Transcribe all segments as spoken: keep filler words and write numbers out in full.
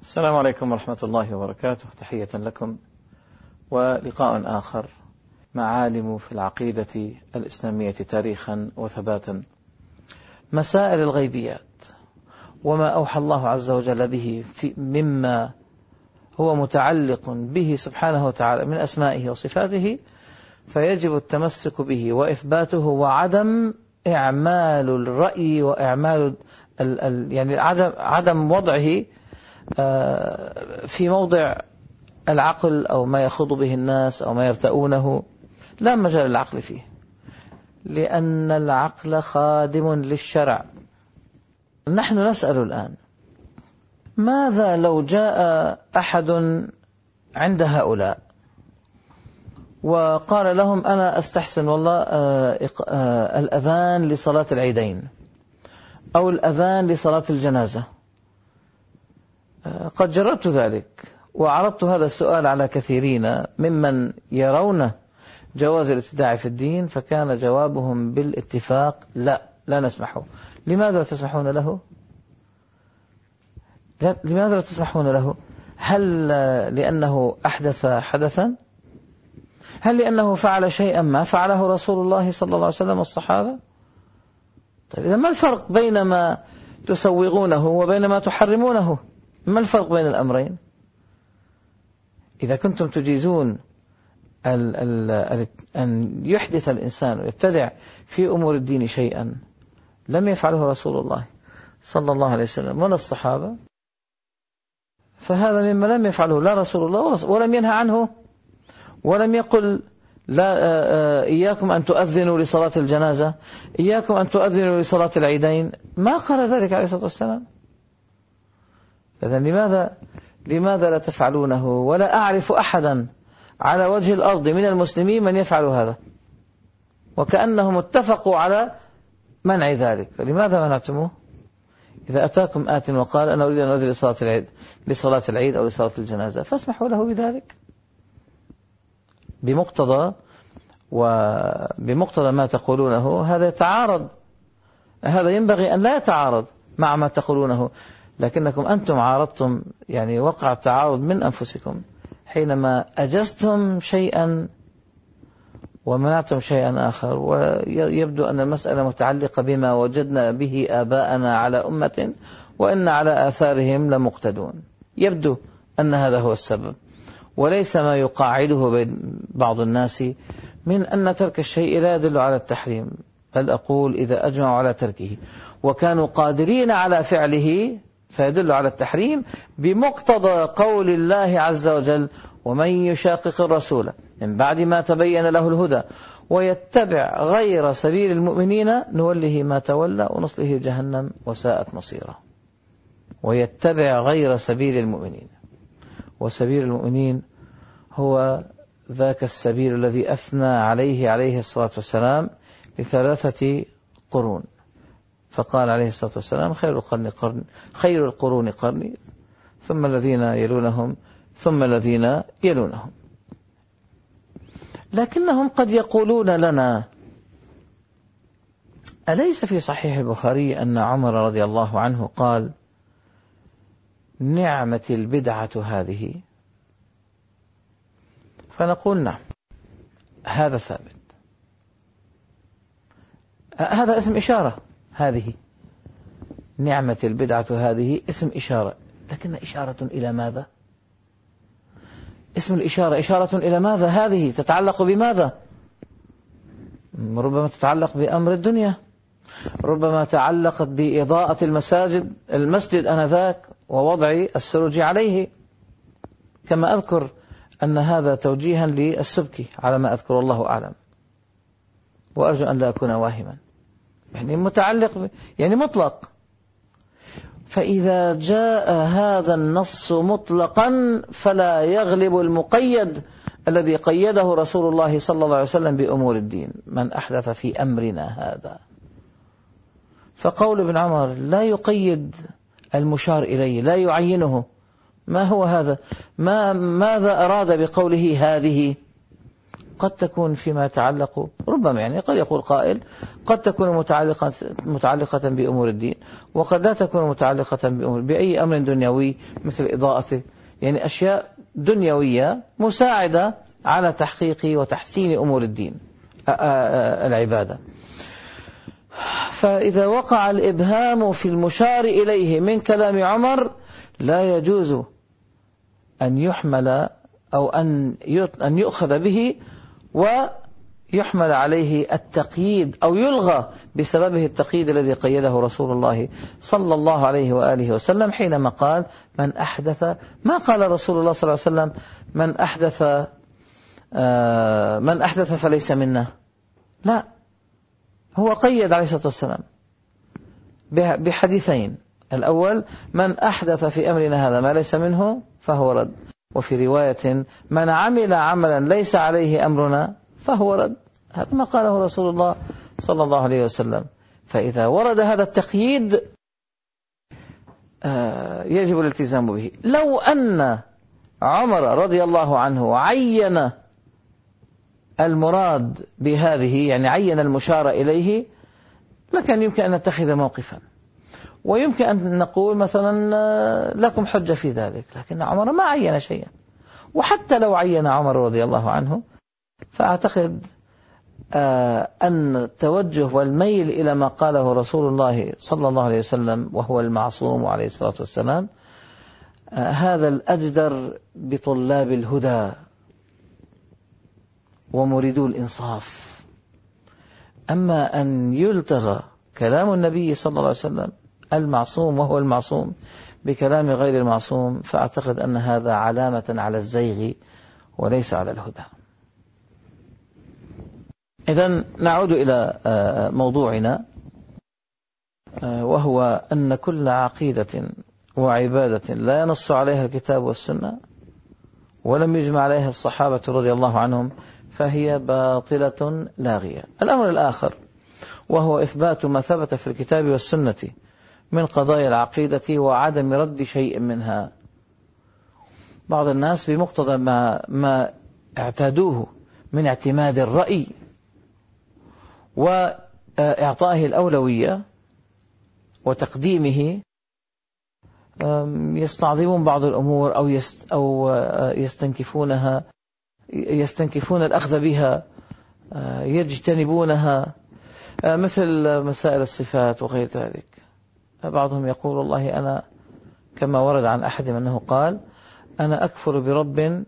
السلام عليكم ورحمة الله وبركاته. تحية لكم ولقاء آخر. معالم في العقيدة الإسلامية تاريخا وثباتا. مسائل الغيبيات وما أوحى الله عز وجل به في مما هو متعلق به سبحانه وتعالى من أسمائه وصفاته، فيجب التمسك به وإثباته وعدم إعمال الرأي وإعمال ال ال يعني عدم, عدم وضعه في موضع العقل أو ما يخوض به الناس أو ما يرتؤونه. لا مجال للعقل فيه، لأن العقل خادم للشرع. نحن نسأل الآن: ماذا لو جاء أحد عند هؤلاء وقال لهم: أنا أستحسن والله الأذان لصلاة العيدين أو الأذان لصلاة الجنازة. قد جربت ذلك وعرضت هذا السؤال على كثيرين ممن يرون جواز الابتداع في الدين، فكان جوابهم بالاتفاق: لا لا نسمحه. لماذا لا تسمحون له؟ لماذا لا تسمحون له؟ هل لأنه أحدث حدثا؟ هل لأنه فعل شيئا ما فعله رسول الله صلى الله عليه وسلم والصحابة؟ طيب إذا ما الفرق بين ما تسوغونه وبين ما تحرمونه؟ ما الفرق بين الأمرين؟ إذا كنتم تجيزون ال ال أن يحدث الإنسان ويبتدع في أمور الدين شيئا لم يفعله رسول الله صلى الله عليه وسلم ولا الصحابة، فهذا مما لم يفعله لا رسول الله ولم ينهى عنه، ولم يقل: لا إياكم أن تؤذنوا لصلاة الجنازة، إياكم أن تؤذنوا لصلاة العيدين. ما قال ذلك عليه الصلاة والسلام. إذن لماذا لماذا لا تفعلونه؟ ولا أعرف أحدا على وجه الأرض من المسلمين من يفعل هذا، وكأنهم اتفقوا على منع ذلك. فلماذا منعتموه؟ إذا أتاكم آت وقال: أنا أريد أن أذن لصلاة العيد لصلاة العيد أو لصلاة الجنازة، فاسمحوا له بذلك بمقتضى وبمقتضى ما تقولونه. هذا يتعارض، هذا ينبغي أن لا يتعارض مع ما تقولونه، لكنكم أنتم عارضتم، يعني وقع التعارض من أنفسكم حينما أجزتم شيئا ومنعتم شيئا آخر. ويبدو أن المسألة متعلقة بما وجدنا به آباءنا على أمة وإن على آثارهم لمقتدون. يبدو أن هذا هو السبب، وليس ما يقاعده بين بعض الناس من أن ترك الشيء لا يدل على التحريم، بل أقول إذا أجمعوا على تركه وكانوا قادرين على فعله فيدل على التحريم، بمقتضى قول الله عز وجل: ومن يشاقق الرسول من بعد ما تبين له الهدى ويتبع غير سبيل المؤمنين نوله ما تولى ونصله جهنم وساءت مصيره. ويتبع غير سبيل المؤمنين، وسبيل المؤمنين هو ذاك السبيل الذي أثنى عليه عليه الصلاة والسلام لثلاثة قرون، فقال عليه الصلاة والسلام: خير القرن قرن خير القرون قرني، ثم الذين يلونهم، ثم الذين يلونهم. لكنهم قد يقولون لنا: أليس في صحيح البخاري أن عمر رضي الله عنه قال: نعمة البدعة هذه؟ فنقول: نعم، هذا ثابت، هذا اسم إشارة. هذه نعمة البدعة هذه اسم إشارة، لكن إشارة إلى ماذا؟ اسم الإشارة إشارة إلى ماذا؟ هذه تتعلق بماذا؟ ربما تتعلق بأمر الدنيا، ربما تعلقت بإضاءة المساجد المسجد أنذاك ووضع السروج عليه، كما أذكر أن هذا توجيها للسبكي على ما أذكر، الله أعلم، وأرجو أن لا أكون واهما، يعني متعلق يعني مطلق. فإذا جاء هذا النص مطلقا فلا يغلب المقيد الذي قيده رسول الله صلى الله عليه وسلم بأمور الدين: من أحدث في أمرنا هذا. فقول ابن عمر لا يقيد المشار إليه، لا يعينه. ما هو هذا؟ ما ماذا أراد بقوله هذه؟ قد تكون فيما يتعلق، ربما يعني قد يقول قائل قد تكون متعلقة متعلقة بأمور الدين، وقد لا تكون متعلقة بأمور بأي أمر دنيوي مثل إضاءته، يعني أشياء دنيوية مساعدة على تحقيق وتحسين أمور الدين العبادة. فإذا وقع الإبهام في المشار إليه من كلام عمر لا يجوز أن يحمل أو أن أن يؤخذ به ويحمل عليه التقييد أو يلغى بسببه التقييد الذي قيده رسول الله صلى الله عليه وآله وسلم حينما قال من أحدث، ما قال رسول الله صلى الله عليه وسلم من أحدث من أحدث فليس منا، لا، هو قيد عليه الصلاة والسلام بحديثين. الأول من أحدث في أمرنا هذا ما ليس منه فهو رد، وفي رواية من عمل عملا ليس عليه أمرنا فهو رد. هذا ما قاله رسول الله صلى الله عليه وسلم. فإذا ورد هذا التقييد يجب الالتزام به. لو أن عمر رضي الله عنه عين المراد بهذه، يعني عين المشار إليه، لكن يمكن أن نتخذ موقفا، ويمكن أن نقول مثلا لكم حجة في ذلك، لكن عمر ما عين شيئا. وحتى لو عين عمر رضي الله عنه فأعتقد أن التوجه والميل إلى ما قاله رسول الله صلى الله عليه وسلم وهو المعصوم عليه الصلاة والسلام هذا الأجدر بطلاب الهدى ومريدو الإنصاف. أما أن يلتغى كلام النبي صلى الله عليه وسلم المعصوم وهو المعصوم بكلام غير المعصوم، فأعتقد أن هذا علامة على الزيغ وليس على الهدى. إذن نعود إلى موضوعنا، وهو أن كل عقيدة وعبادة لا ينص عليها الكتاب والسنة ولم يجمع عليها الصحابة رضي الله عنهم فهي باطلة لاغية. الأمر الآخر وهو إثبات ما ثبت في الكتاب والسنة من قضايا العقيدة وعدم رد شيء منها. بعض الناس بمقتضى ما, ما اعتادوه من اعتماد الرأي وإعطائه الأولوية وتقديمه يستعظمون بعض الأمور أو يست أو يستنكفونها يستنكفون الأخذ بها، يجتنبونها، مثل مسائل الصفات وغير ذلك. بعضهم يقول والله أنا كما ورد عن أحدهم أنه قال أنا أكفر برب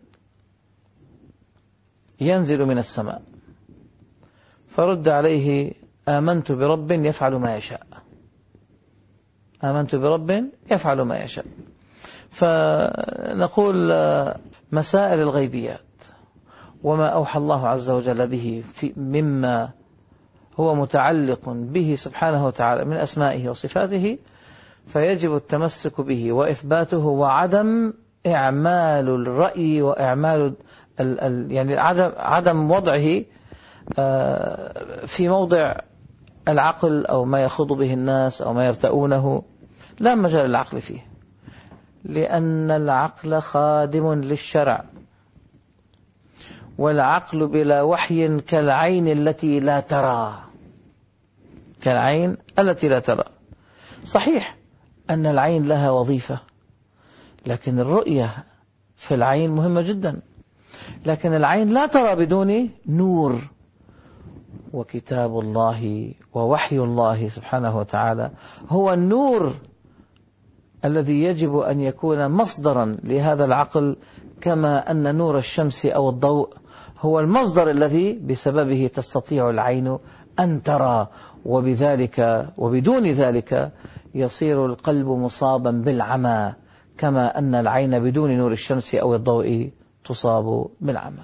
ينزل من السماء، فرد عليه آمنت برب يفعل ما يشاء، آمنت برب يفعل ما يشاء. فنقول مسائل الغيبيات وما أوحى الله عز وجل به في مما هو متعلق به سبحانه وتعالى من أسمائه وصفاته فيجب التمسك به وإثباته، وعدم إعمال الرأي وإعمال ال ال يعني عدم, عدم وضعه في موضع العقل أو ما يخوض به الناس أو ما يرتؤونه، لا مجال للعقل فيه، لأن العقل خادم للشرع، والعقل بلا وحي كالعين التي لا ترى، كالعين التي لا ترى. صحيح أن العين لها وظيفة، لكن الرؤية في العين مهمة جدا، لكن العين لا ترى بدون نور، وكتاب الله ووحي الله سبحانه وتعالى هو النور الذي يجب أن يكون مصدرا لهذا العقل، كما أن نور الشمس أو الضوء هو المصدر الذي بسببه تستطيع العين أن ترى، وبذلك وبدون ذلك يصير القلب مصابا بالعمى، كما أن العين بدون نور الشمس أو الضوء تصاب بالعمى.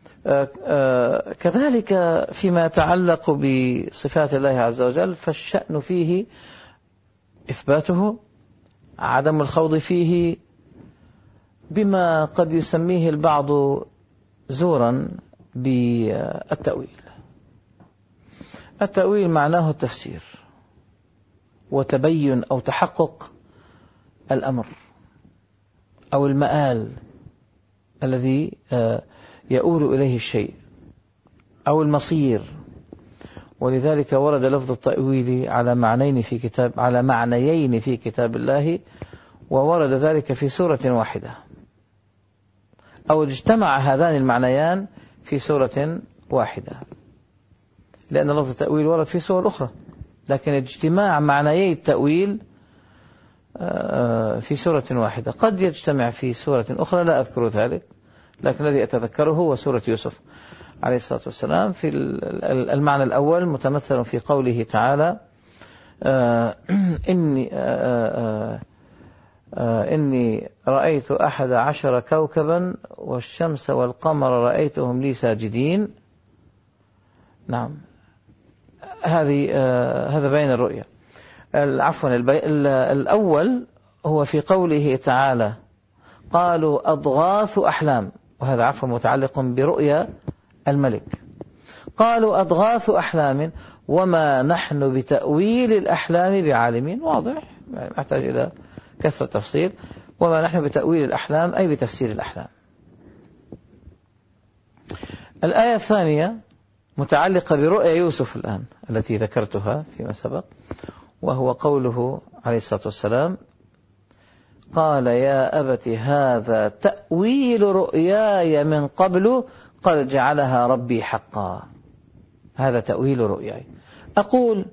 كذلك فيما يتعلق بصفات الله عز وجل فالشأن فيه إثباته، عدم الخوض فيه بما قد يسميه البعض زورا بالتأويل. التأويل معناه التفسير وتبين أو تحقق الأمر أو المآل الذي يؤول إليه الشيء. أو المصير. ولذلك ورد لفظ التأويل على معنيين في كتاب على معنيين في كتاب الله، وورد ذلك في سورة واحدة، أو اجتمع هذان المعنيان في سورة واحدة، لأن لفظ التأويل ورد في سور أخرى، لكن اجتماع معنيي التأويل في سورة واحدة. قد يجتمع في سورة أخرى لا أذكر ذلك، لكن الذي أتذكره هو سورة يوسف عليه الصلاة والسلام. في المعنى الأول متمثل في قوله تعالى آه إني, آه آه إني رأيت أحد عشر كوكبا والشمس والقمر رأيتهم لي ساجدين. نعم، هذه آه هذا بين الرؤيا. عفوا الأول هو في قوله تعالى قالوا أضغاث أحلام، وهذا عفوا متعلق برؤيا الملك. قالوا أضغاث أحلام وما نحن بتأويل الأحلام بعالمين. واضح، يعني محتاج إلى كثرة تفصيل. وما نحن بتأويل الأحلام أي بتفسير الأحلام. الآية الثانية متعلقة برؤيا يوسف الآن التي ذكرتها فيما سبق، وهو قوله عليه الصلاة والسلام قال يا أبت هذا تأويل رؤياي من قبل قد جعلها ربي حقا. هذا تأويل رؤياي. أقول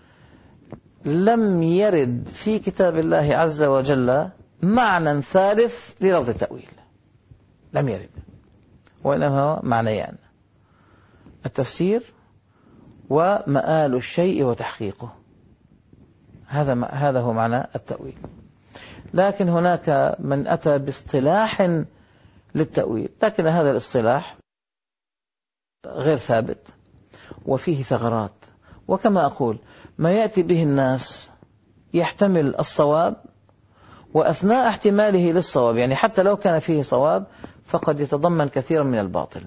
لم يرد في كتاب الله عز وجل معنى ثالث للفظ التأويل، لم يرد، وإنما معنيان: التفسير ومآل الشيء وتحقيقه. هذا هذا هو معنى التأويل. لكن هناك من أتى باصطلاح للتأويل، لكن هذا الاصطلاح غير ثابت وفيه ثغرات. وكما أقول ما يأتي به الناس يحتمل الصواب، وأثناء احتماله للصواب يعني حتى لو كان فيه صواب فقد يتضمن كثيرا من الباطل.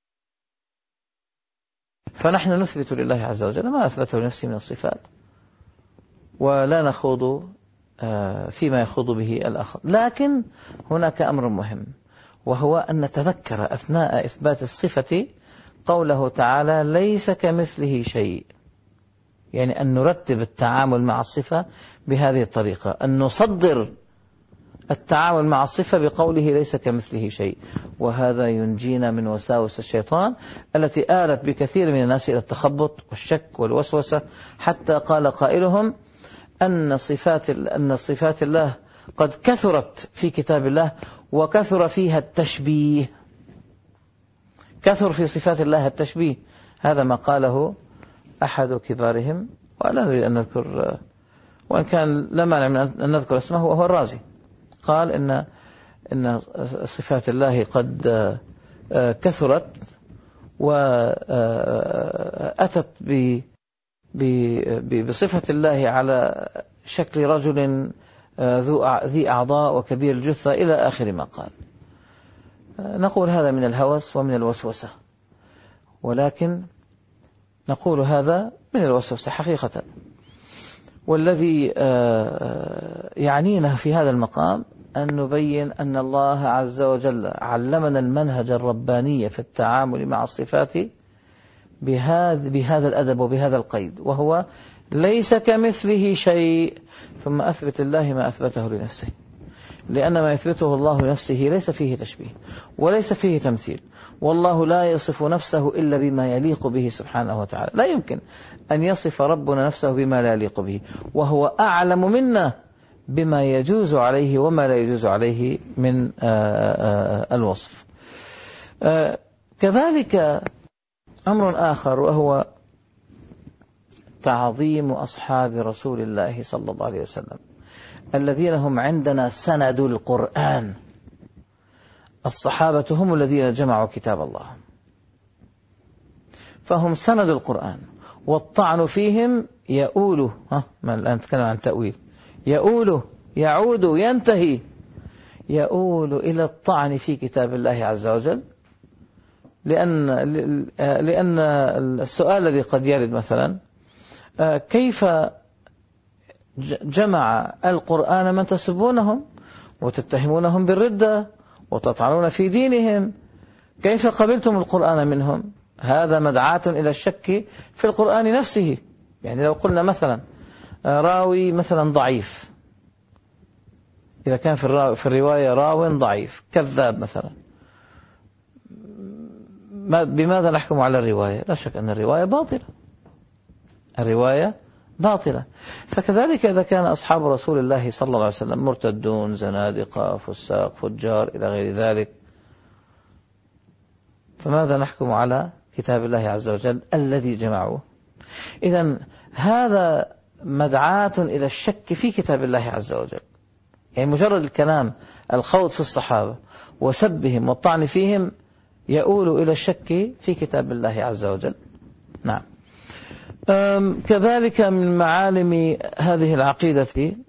فنحن نثبت لله عز وجل ما أثبته لنفسه من الصفات، ولا نخوض فيما يخوض به الآخر. لكن هناك أمر مهم، وهو أن نتذكر أثناء إثبات الصفة قوله تعالى ليس كمثله شيء، يعني أن نرتب التعامل مع الصفة بهذه الطريقة، أن نصدر التعامل مع الصفة بقوله ليس كمثله شيء. وهذا ينجينا من وساوس الشيطان التي آلت بكثير من الناس إلى التخبط والشك والوسوسة، حتى قال قائلهم أن صفات أن صفات الله قد كثرت في كتاب الله وكثر فيها التشبيه. كثر في صفات الله التشبيه. هذا ما قاله أحد كبارهم، ولا نريد أن نذكر، وإن كان لا مانع من أن نذكر اسمه، وهو الرازي. قال إن إن صفات الله قد كثرت وأتت ب بصفة الله على شكل رجل ذو ذي أعضاء وكبير الجثة إلى آخر ما قال. نقول هذا من الهوس ومن الوسوسة، ولكن نقول هذا من الوسوسة حقيقة. والذي يعنينا في هذا المقام أن نبين أن الله عز وجل علمنا المنهج الرباني في التعامل مع الصفات بهذا بهذا الأدب وبهذا القيد، وهو ليس كمثله شيء، ثم أثبت الله ما أثبته لنفسه، لأن ما يثبته الله لنفسه ليس فيه تشبيه وليس فيه تمثيل، والله لا يصف نفسه إلا بما يليق به سبحانه وتعالى. لا يمكن أن يصف ربنا نفسه بما لا يليق به، وهو أعلم منا بما يجوز عليه وما لا يجوز عليه من الوصف. كذلك أمر آخر، وهو تعظيم أصحاب رسول الله صلى الله عليه وسلم الذين هم عندنا سند القرآن. الصحابة هم الذين جمعوا كتاب الله، فهم سند القرآن، والطعن فيهم يؤول، ها ما الآن نتكلم عن تأويل، يؤول يعود ينتهي يؤول إلى الطعن في كتاب الله عز وجل. لأن لأن السؤال الذي قد يرد مثلا كيف جمع القرآن من تسبونهم وتتهمونهم بالردة وتطعنون في دينهم، كيف قبلتم القرآن منهم؟ هذا مدعاة إلى الشك في القرآن نفسه. يعني لو قلنا مثلا راوي مثلا ضعيف، إذا كان في في الرواية راو ضعيف كذاب مثلا، بماذا نحكم على الرواية؟ لا شك أن الرواية باطلة، الرواية باطلة. فكذلك إذا كان أصحاب رسول الله صلى الله عليه وسلم مرتدون، زنادقة، فساق، فجار إلى غير ذلك، فماذا نحكم على كتاب الله عز وجل الذي جمعوه؟ إذن هذا مدعاة إلى الشك في كتاب الله عز وجل. يعني مجرد الكلام، الخوض في الصحابة وسبهم والطعن فيهم يؤول إلى الشك في كتاب الله عز وجل. نعم. كذلك من معالم هذه العقيدة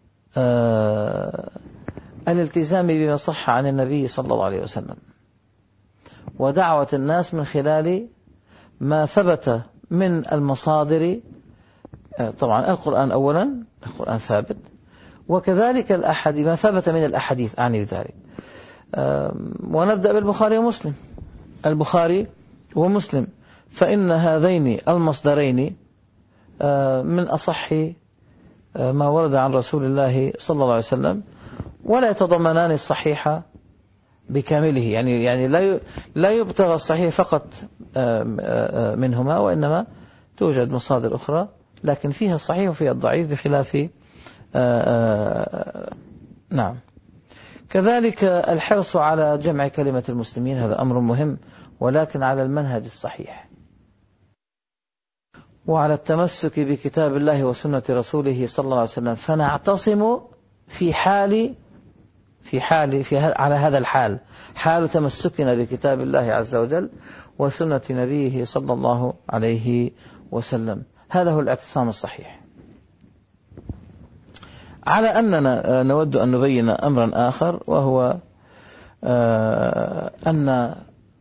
الالتزام بما صح عن النبي صلى الله عليه وسلم، ودعوة الناس من خلال ما ثبت من المصادر. طبعا القرآن أولا، القرآن ثابت، وكذلك الأحاديث، ما ثبت من الأحاديث أعني بذلك. ونبدأ بالبخاري ومسلم. البخاري ومسلم فإن هذين المصدرين من أصح ما ورد عن رسول الله صلى الله عليه وسلم، ولا يتضمنان الصحيح بكامله. يعني يعني لا لا يبتغى الصحيح فقط منهما، وإنما توجد مصادر أخرى لكن فيها الصحيح وفيها الضعيف بخلاف. نعم. كذلك الحرص على جمع كلمة المسلمين، هذا أمر مهم، ولكن على المنهج الصحيح، وعلى التمسك بكتاب الله وسنة رسوله صلى الله عليه وسلم، فنعتصم في حال في حال في على هذا الحال، حال تمسكنا بكتاب الله عز وجل وسنة نبيه صلى الله عليه وسلم. هذا هو الاعتصام الصحيح. على أننا نود أن نبين أمرا آخر، وهو أن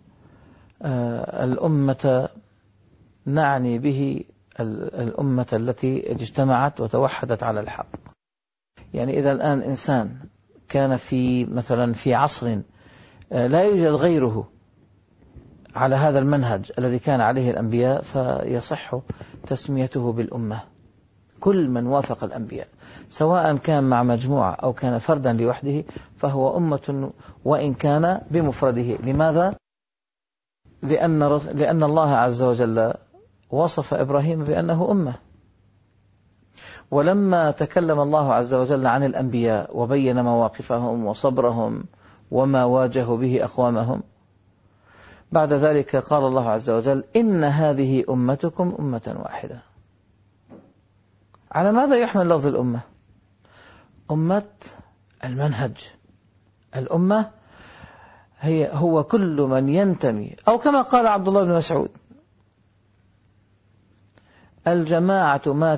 الأمة نعني به الأمة التي اجتمعت وتوحدت على الحق. يعني إذا الآن إنسان كان في مثلا في عصر لا يوجد غيره على هذا المنهج الذي كان عليه الأنبياء، فيصح تسميته بالأمة. كل من وافق الأنبياء سواء كان مع مجموعة أو كان فردا لوحده فهو أمة، وإن كان بمفرده. لماذا؟ لأن, لأن الله عز وجل وصف إبراهيم بأنه أمة. ولما تكلم الله عز وجل عن الأنبياء وبين مواقفهم وصبرهم وما واجهوا به أقوامهم، بعد ذلك قال الله عز وجل: إن هذه أمتكم أمة واحدة. على ماذا يحمل لفظ الأمة؟ أمة المنهج. الأمة هي هو كل من ينتمي، أو كما قال عبد الله بن مسعود: الجماعة ما